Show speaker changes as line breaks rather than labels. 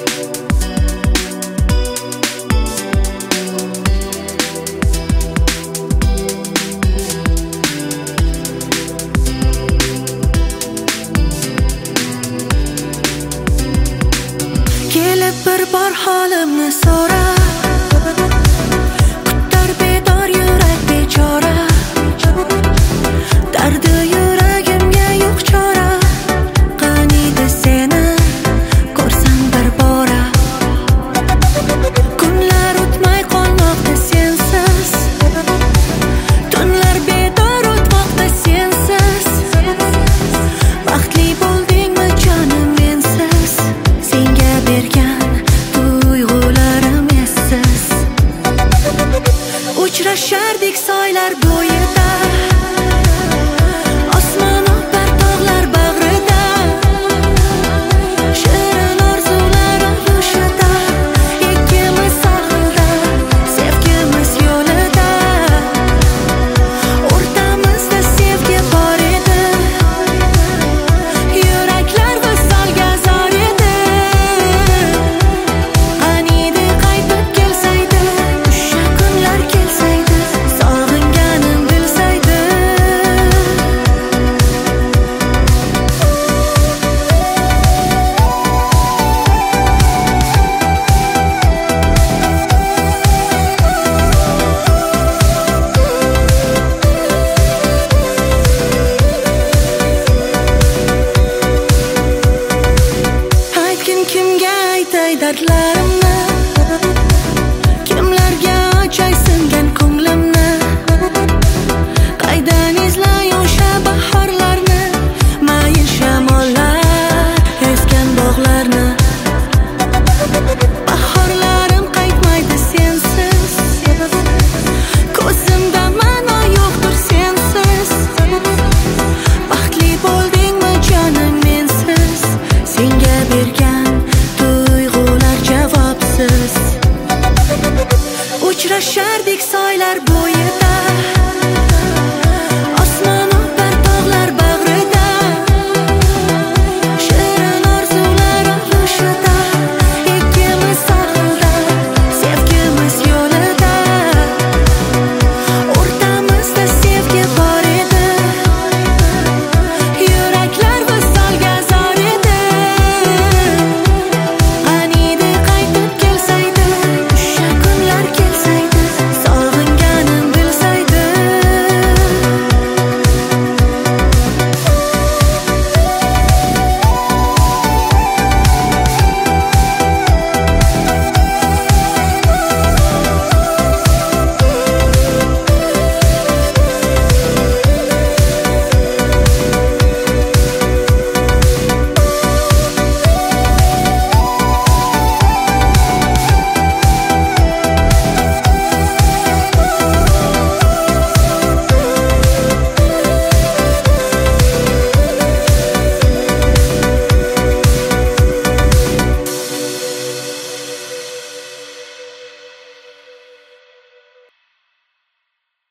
Kelib bir bor holimni so'ra, kutar bedor yurak bechora, dardi yuragimga yo'q chora. Qaniydi seni ko'rsam bir bora, kunlar o'tmay qolmoqda sensiz, tunlar bedor o'tmoqda sensiz. Baxtli bo'ldingmi jonim mensiz, senga bergan tuyg'ularim essiz. Uchrashardik soylar bo'yida, osmon o'par tog'lar bag'rida, shirin orzularim yo'shida, ikkimiz sohilda, sevgimiz yo'lida. O'rtamizda sevgi bor edi, yuraklar visolga zor edi. Qaniydi qaytib kelsaydi, o'sha kunlar kelsaydi, sog'inganim bilsaydi. Aytgin kimga aytay dardlarimni, kimlarga ochay singan ko'nglimni. Qaydan izlay o'sha bahorlarni, mayin shamollar esgan bog'larni. Bahorlarim qaytmaydi sensiz, ko'zimda ma'no yo'qdir sensiz. Baxtli bo'ldingmi jonim mensiz, senga bergan tuyg'ular javobsiz. Uchrashardik soy